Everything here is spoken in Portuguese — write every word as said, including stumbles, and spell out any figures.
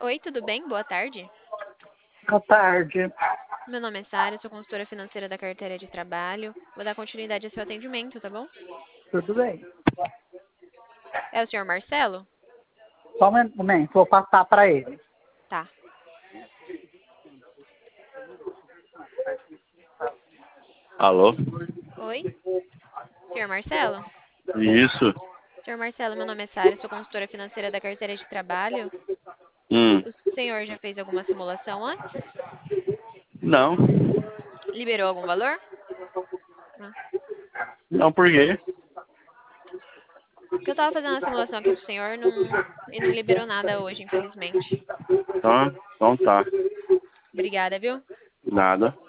Oi, tudo bem? Boa tarde. Boa tarde. Meu nome é Sara, sou consultora financeira da carteira de trabalho. Vou dar continuidade ao seu atendimento, tá bom? Tudo bem. É o senhor Marcelo? Só um momento, vou passar para ele. Tá. Alô? Oi? senhor Marcelo? Isso. senhor Marcelo, meu nome é Sara, sou consultora financeira da carteira de trabalho. Hum. O senhor já fez alguma simulação antes? Não. Liberou algum valor? Não. Não, por quê? Porque eu tava fazendo a simulação aqui pro senhor não... e não liberou nada hoje, infelizmente. Então, então tá. Obrigada, viu? Nada.